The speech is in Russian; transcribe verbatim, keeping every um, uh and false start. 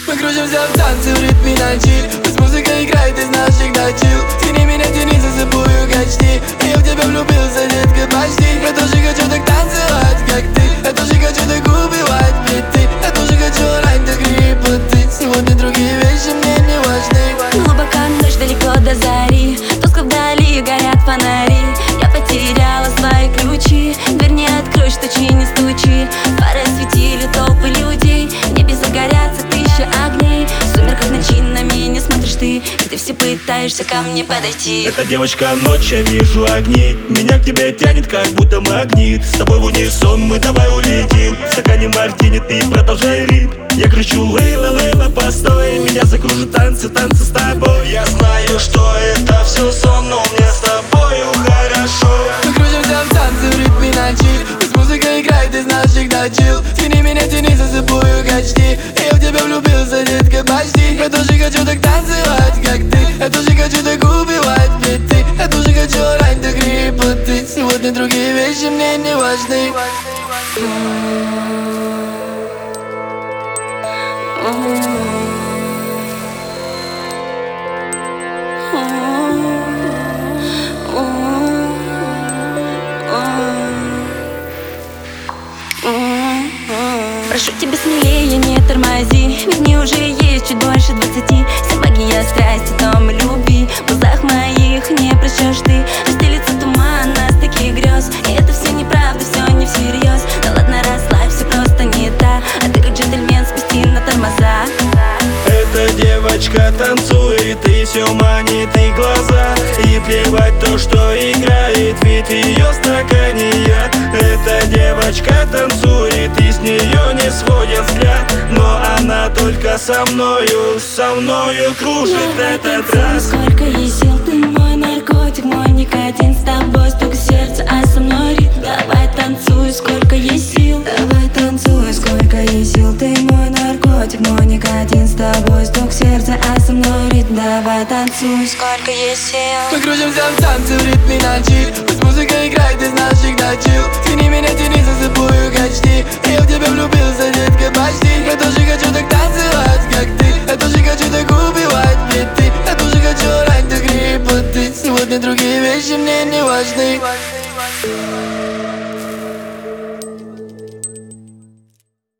Мы кружимся в танце в ритме ночи. Пусть музыка играет, ты знаешь всегда чил. Тяни меня, тяни за собою, качни. Я в тебя влюбился, детка, почти. Я тоже хочу так танцевать, как ты. Я тоже хочу так убивать биты. Я тоже хочу орать, так хрипоты. Сегодня другие вещи мне не важны. Глубоко ночь, далеко до зари. Тускло вдали горят фонари. Я потеряла свои ключи. Дверь не откроешь, стучи, не стучи. Фары осветили толпы людей. В небе загорятся тысячи огней. В сумерках ночи на меня смотришь ты, и ты все пытаешься ко мне подойти. Эта девочка ночь, я вижу огни. Меня к тебе тянет, как будто магнит. С тобой в унисон, мы давай улетим. В стакане мартини, ты продолжай ритм. Я кричу: Лейла, Лейла, постой. Меня закружат танцы, танцы с тобой. Я знаю, что это все сон, но мне с тобою хорошо. Мы кружимся в танце в ритме ночи. Пусть музыка играет, ты знаешь всегда чил. Тяни меня, тяни за собою, качни. Я в тебя влюбился, детка, почти. Я тоже хочу так танцевать, как ты. Я тоже хочу так убивать биты. Я тоже хочу орать, так хрипоты. Сегодня другие вещи мне не важны. Прошу тебя смелее, не тормози. Ведь мне уже есть чуть больше двадцати. Вся магия страсти, том и любви. В глазах моих не прочтешь ты. Разделится туман нас таких грез. И это все неправда, все не всерьез. Да ладно, расслабься, просто не та. А ты как джентльмен, спусти на тормоза. Эта девочка танцует и все манит и глаза. И плевать то, что играет, ведь ее стакане я. Эта девочка танцует и с нее не сводят взгляд. Но она только со мною, со мною кружит этот раз. Сколько есть сил, ты мой наркотик, мой никотин. С тобой стук сердца, а со мной ритм. Давай танцуй, сколько есть сил. Давай танцуй, сколько есть сил. Ты мой наркотик, мой никотин. С тобой стук сердца, а со мной ритм. Давай танцуй, сколько есть сил. Мы кружимся в танце в ритме ночи. Пусть музыка играет, ты знаешь всегда чил. Тяни меня, тяни за собою, качни. Я в тебя влюбился,